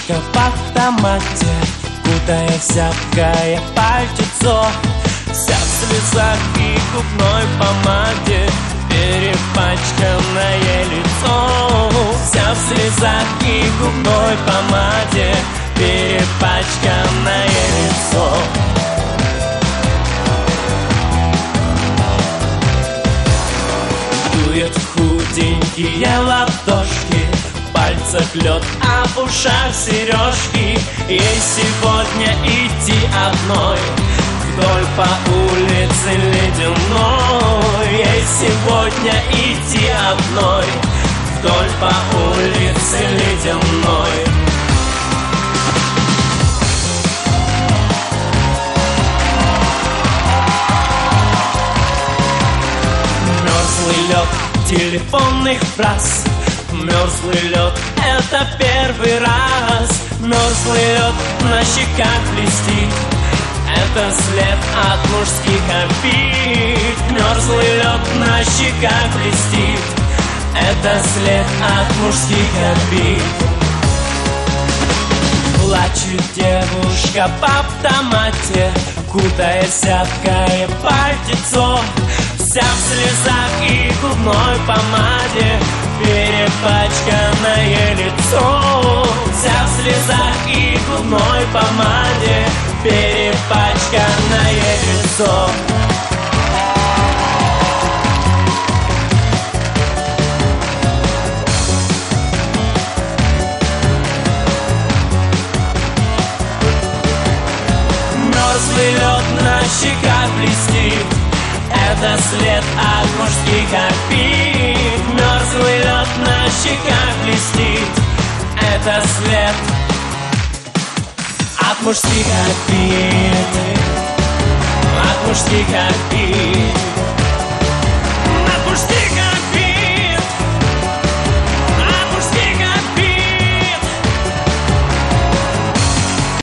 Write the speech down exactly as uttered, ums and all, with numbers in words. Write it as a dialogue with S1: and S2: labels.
S1: девушка в автомате, кутая всякое пальтецо, вся в слезах и губной помаде, перепачканное лицо. Вся в слезах и губной помаде, перепачканное лицо. Дует худенькие ладошки, в пальцах лед, а в ушах сережки. Ей сегодня идти одной вдоль по улице ледяной. Ей сегодня идти одной вдоль по улице ледяной. Мерзлый лед телефонных фраз, мерзлый лед — это первый раз. Мерзлый лед на щеках блестит, это след от мужских обид. Мерзлый лед на щеках блестит, это след от мужских обид. Плачет девушка в автомате, кутая сяткое пальтецо, вся в слезах и губной помаде, перепачканное лицо. Вся в слезах и губной помаде, перепачканное лицо. Мерзлый лед на щеках блестит, это след от мужских обид. Мерзлый лед на щеках блестит, это след от мужских обид. От мужских обид.